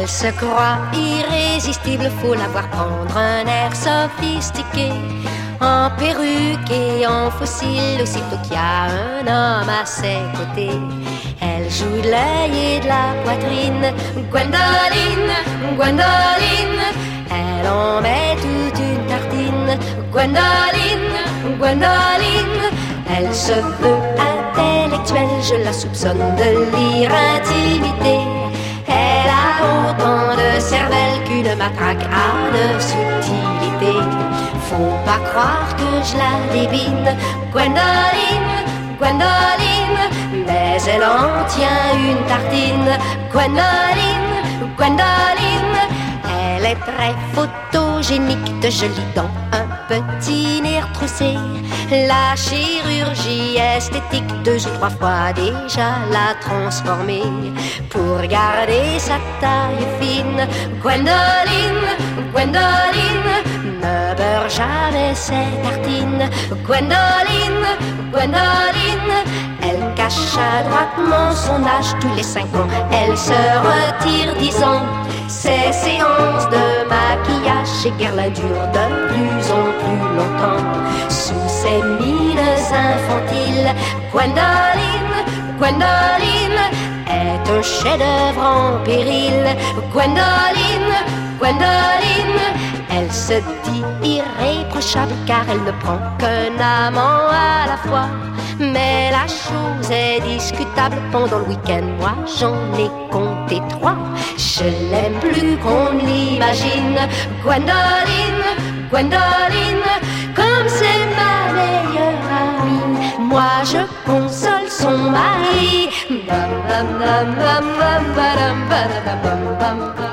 Elle se croit irrésistible, faut la voir prendre un air sophistiqué. En perruque et en fossile, aussitôt qu'il y a un homme à ses côtés. Elle joue de l'œil et de la poitrine. Gwendoline, Gwendoline, elle en met toute une tartine. Gwendoline, Gwendoline, elle se veut intellectuelle, je la soupçonne de lire intimité. Elle a autant de cervelle qu'une matraque a de subtilité. Faut pas croire que je la débine, Gwendoline, Gwendoline, mais elle en tient une tartine. Gwendoline, Gwendoline, elle est très photogénique, de jolies dents, un petit nez retroussé. La chirurgie esthétique 2 ou 3 fois déjà l'a transformée pour garder sa taille fine. Gwendoline, Gwendoline, ne beurre jamais ses tartines. Gwendoline, Gwendoline, elle cache adroitement son âge tous les 5 ans. Elle se retire 10 ans. Ses séances de maquillage chez Guerlain durent de plus en plus longtemps. Sous ses mines infantiles, Gwendoline, Gwendoline est un chef-d'œuvre en péril. Gwendoline, Gwendoline, elle se dit irréprochable car elle ne prend qu'un amant à la fois. Mais la chose est discutable, pendant le week-end, moi j'en ai compté 3. Je l'aime plus qu'on ne l'imagine. Gwendoline, Gwendoline, comme c'est ma meilleure amie, moi je console son mari. Bam, bam, bam, bam, bam, bam, bam, bam, bam, bam.